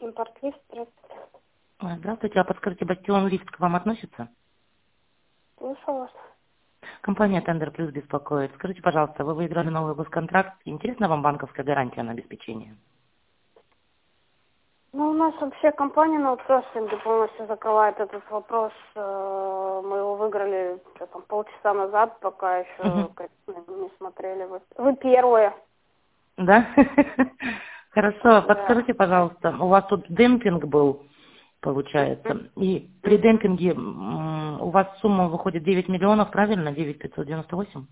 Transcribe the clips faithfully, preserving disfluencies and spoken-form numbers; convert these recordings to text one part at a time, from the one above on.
Импорт-лифт, здравствуйте. Ой, Здравствуйте, а подскажите, Бастион Лифт к вам относится? Слушаю вас. Компания Тендер Плюс беспокоит. Скажите, пожалуйста, вы выиграли новый госконтракт. Интересна вам банковская гарантия на обеспечение? Ну, у нас вообще компания на аутсорсинге полностью закрывает этот вопрос. Э, Мы его выиграли что там, полчаса назад, пока еще Мгм. конечно, не смотрели. Вы, вы первые. Да? Хорошо, Да. подскажите, пожалуйста, у вас тут демпинг был, Мгм. получается, и при Мгм. демпинге м, у вас сумма выходит девять миллионов, правильно? девять пятьсот девяносто восемь?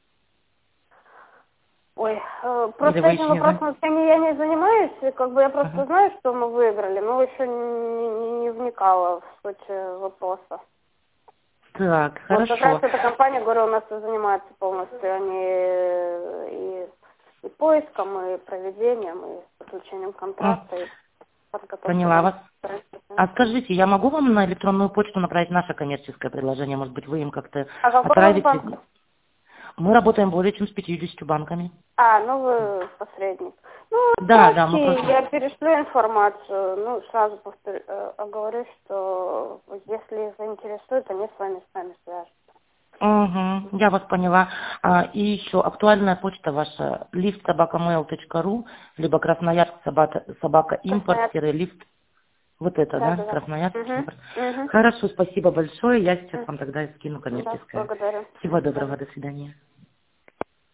Ой, э, Или просто вы этим еще не знаете? вопросом вообще не- я не занимаюсь, и как бы я просто Ага. знаю, что мы выиграли, но еще не, не, не вникала в суть э, вопроса. Так, Вот как раз хорошо. эта компания, говорю, у нас и занимается полностью, они э, и, и поиском, и проведением, и заключением М, контракта, и подготовкой Поняла вас. банка. А скажите, я могу вам на электронную почту направить наше коммерческое предложение? Может быть, вы им как-то А какой у вас банк? отправите? Мы работаем более чем с пятьюдесятью банками. А, ну вы посредник. Ну, Да, да, мы отправьте, просто... я перешлю информацию. Ну, сразу повторю, э, оговорюсь, что если их заинтересует, они с вами с нами свяжутся. Угу, я вас поняла. А, и еще актуальная почта ваша лифт собака мэйл точка ру, либо красноярск собака, собака импорт Красноярск. лифт. Вот это, Да, да, да, да. красноярск Угу, импорт. угу. Хорошо, спасибо большое. Я сейчас вам тогда скину Да, коммерческое. благодарю. До Всего свидания. доброго, до свидания.